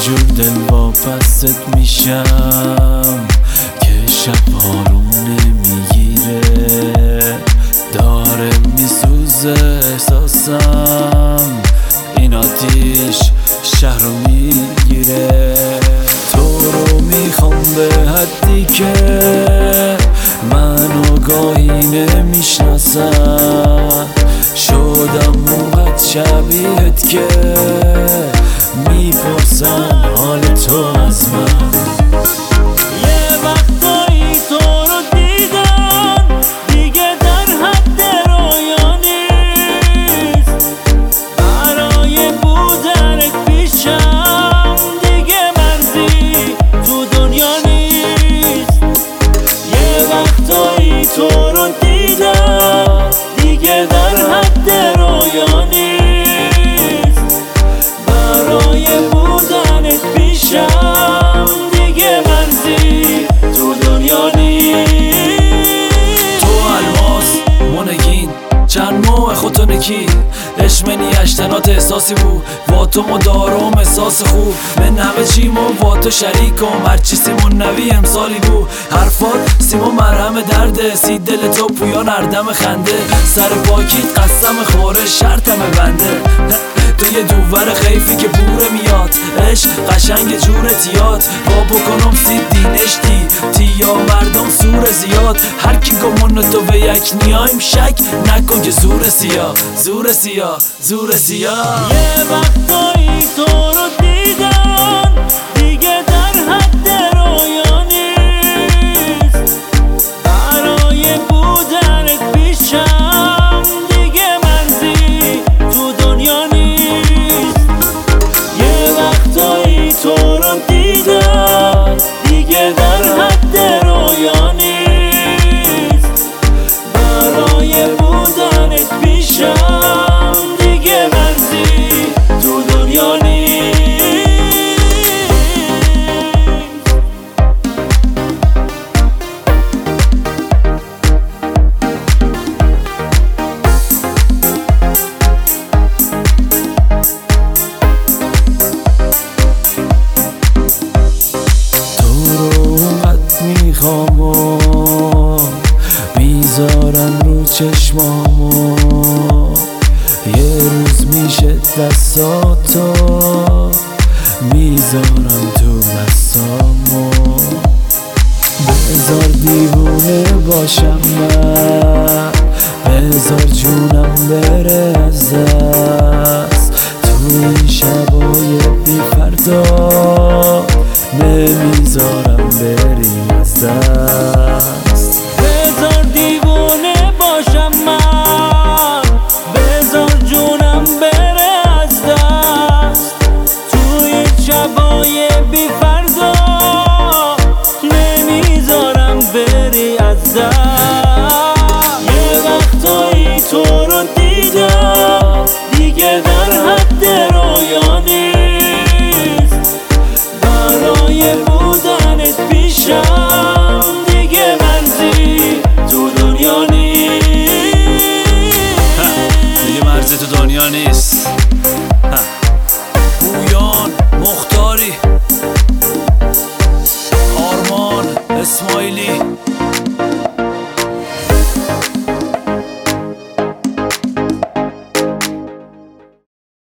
جور دل واپست میشم که شب آروم نمیگیره، داره میسوزه احساسم، این آتیش شهر رو میگیره. تو رو میخوام به حدی که منو گاهی نمیشناسم، شدم اونقدر شبیهت که میپرسن حال تو از من. یه وقتایی تو رو دیدم دیگه در حد رویا نیست، برای بودنت پیشم دیگه مرزی تو دنیا نیست. یه وقتایی تو رو دیدم دیگه در حد رویا نیست، برای بودنت پیشم دیگه مرزی تو دنیا نیست. تو الماس مونگین چند موه خودتو نکی، اشمنی اشتنات احساسی بود با تو مدارم احساس خوب، من همه چیمو با تو شریکم، هرچی سیمون نوی امسالی بود، حرفات سیمون مرهم درده، سی دل تو پویا نردم خنده، سر پاکیت قسم خوره شرطم بنده. تو یه دوور خیفی که بوره میاد، عشق قشنگ جورت یاد، با بکنم سید دینشتی تیا مردم سور زیاد، هر کی گمون تو به یک نیایم شک نکن که زور سیاه زور سیاه زور سیاه. یه وقتایی تو رو دیدم دیگه در حد رویا نیست، برای بودنت پیشم دیگه مرزی تو دنیا نیست. یه وقتایی تو رو دیدم دیگه در حد رویا نیست، برای بودنت پیشم دیگه مرزی تو دنیا نیست. میخوام و میذارم رو چشمامو، یه روز میشه دستاتو میذارم تو دستامو، بذار دیوونه باشم من، بذار جونم بره از دست، تو این شبای بی فردا نمیذارم بری از دست. بذار دیوونه باشم من، بذار جونم بره از دست، توی شبای بی فردا نمیذارم بری از دست. یه وقتایی تو رو دیدم دیگه در حد رویا نیست، برای بودنت پیشم دیگه مرزی تو دنیا نیست. دیگه مرزی تو دنیا نیست. پویان مختاری، آرمان اسماعیلی.